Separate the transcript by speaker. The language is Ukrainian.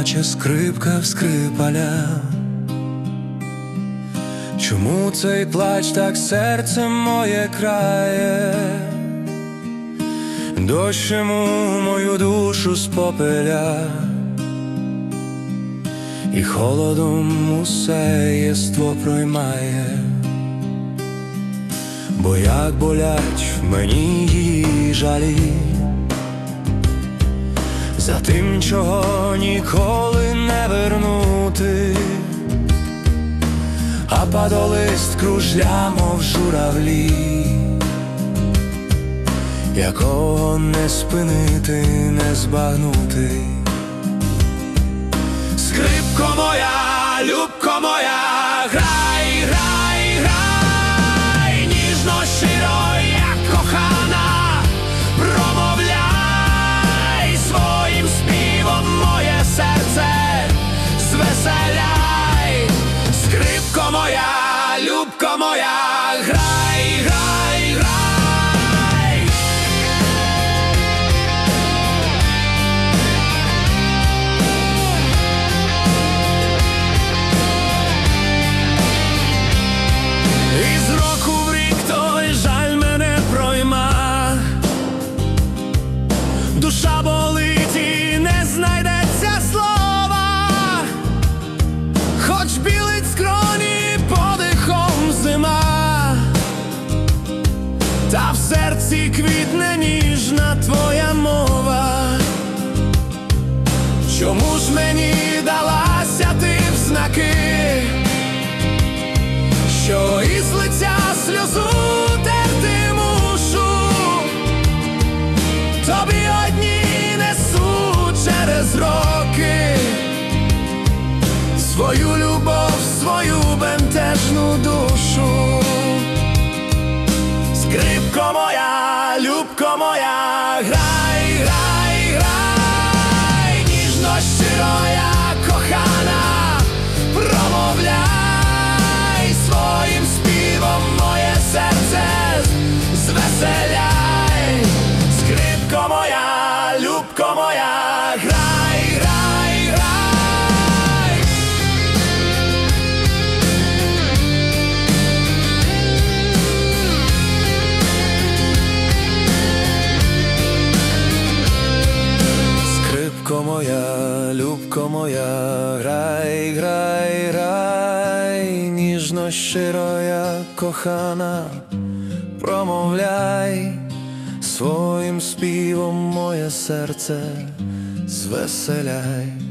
Speaker 1: плаче скрипка в скрипаля? Чому цей плач так серце моє крає? Дощем у мою душу спопиля, і холодом усе єство проймає. Бо як болять мені її жалі, за тим, чого ніколи не вернути, а падолист кружля, мов журавлі, якого не спинити, не збагнути. Скрипко моя, любко моя, грай, грай, грай, ніжно, щиро, як кохана, промовляй своїм співом моє серце, звеселяй. Скрипко моя, любко моя, грай, грай, грай. Із року в рік той жаль мене пройма, душа болить і не знайдеться слова, хоч білить скроні подихом зима, та в серці квітне ніжна твоя мова. Чому ж мені далася ти в знаки, що із лиця сльозу терти мушу? Тобі одні несу через роки свою любов, свою бентежну душу. Скрипко моя, любко моя, грай, грай, грай, ніжно, щиро, як кохана, промовляй своїм співом моє серце, звеселяй. Скрипко моя, любко моя, грай, грай, грай. Скрипко моя, любко моя, грай, грай, грай, ніжно, щиро, як кохана, промовляй своїм співом моє серце, звеселяй.